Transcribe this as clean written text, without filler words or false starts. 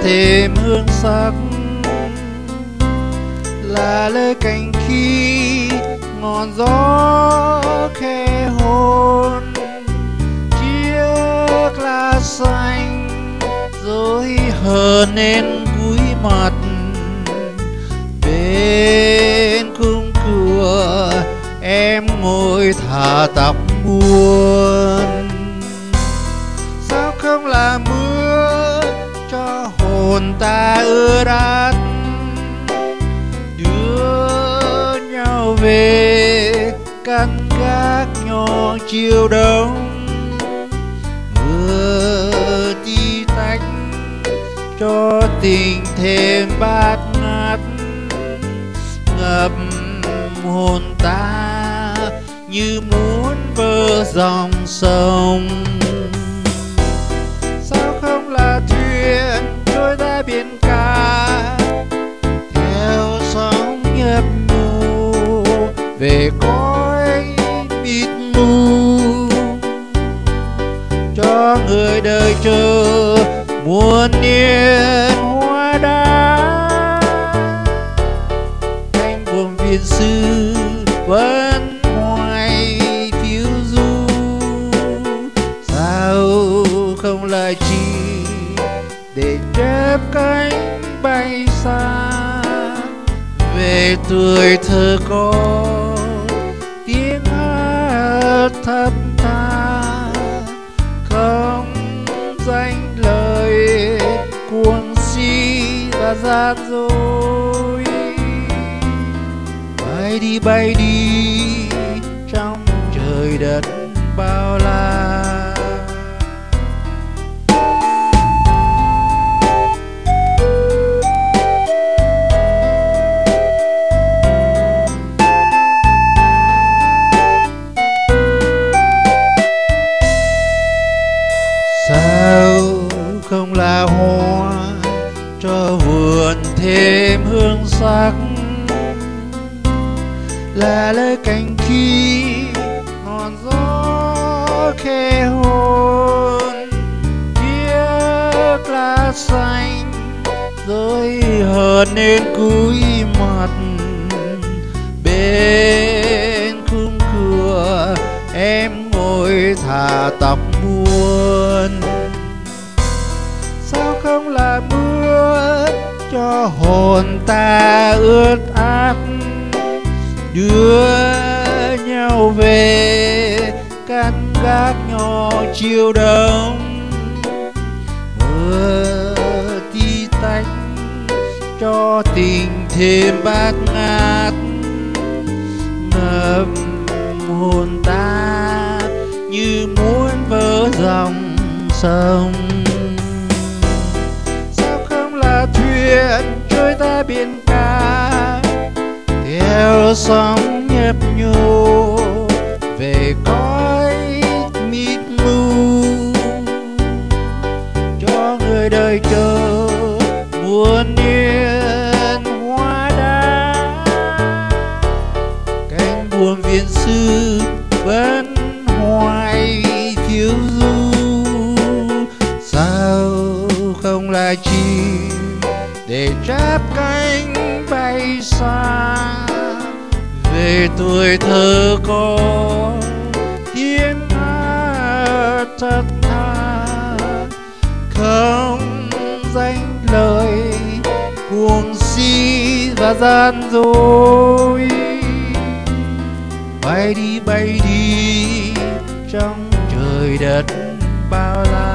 thêm hương sắc, là lời cành khi ngọn gió khẽ hôn chiếc lá xanh, rồi hờn nên cúi mặt bên khung cửa. Em ngồi thả tóc buồn, sao không là mưa cho hồn ta ướt át, đưa nhau về căn gác nhỏ chiều đông. Mưa tí tách cho tình thêm bát ngát, ngập hồn ta như muốn vỡ dòng sông. Sao không là thuyền trôi ra biển cả, theo sóng nhấp nhô về cõi mịt mù, cho người đời chờ muôn niên hoa đá. Cánh buồm viên sư vẫn hoài phiêu du, sao không là chi để chép cánh bay xa về tuổi thơ có tiếng hát thấp tha, không danh lời cuồng si và gian dối. Bay đi trong trời đất bao la. Sao không là hoa cho vườn thêm hương sắc, là lời cành khi ngọn gió khẽ hôn chiếc lá xanh, rồi hờn nên cúi mặt bên khung cửa. Em ngồi thả tóc buồn, sao không là mưa cho hồn ta ướt át, đưa nhau về căn gác nhỏ chiều đông. Mưa tí tách cho tình thêm bát ngát, ngập hồn ta như muốn vỡ dòng sông. Sao không là thuyền trôi ra biển cả, theo sóng nhấp nhô về cõi mịt mù, cho người đời chờ muôn niên hoa đá. Cánh buồm viên sư vẫn hoài phiêu du, sao không là chim để chắp cánh bay xa về tuổi thơ có tiếng hát thật tha, không danh lời cuồng si và gian dối. Bay đi trong trời đất bao la.